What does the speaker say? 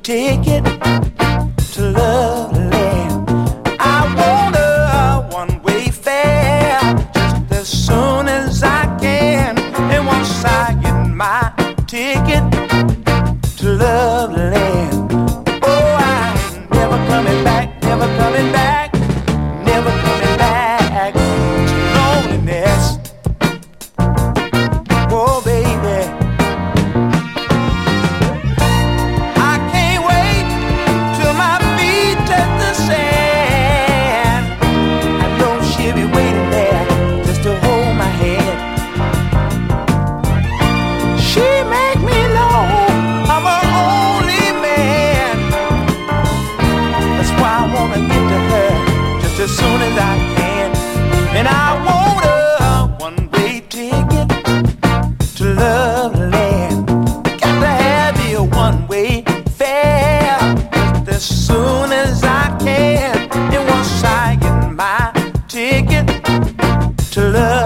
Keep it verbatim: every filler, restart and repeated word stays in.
ticket to Loveland. I want a one-way fare just as soon as I can. And once I get my ticket to Loveland, oh, I'm never coming back, never coming back, never coming back to loneliness. Oh, baby, I can't wait till my feet touch the sand. I know she'll be waiting there just to hold my hand. She make me know I'm her only man. That's why I wanna get to her just as soon as I can. And I want a one-way ticket to Loveland. Got to have me a one-way fare just as soon as I can. And once I get my ticket to Loveland,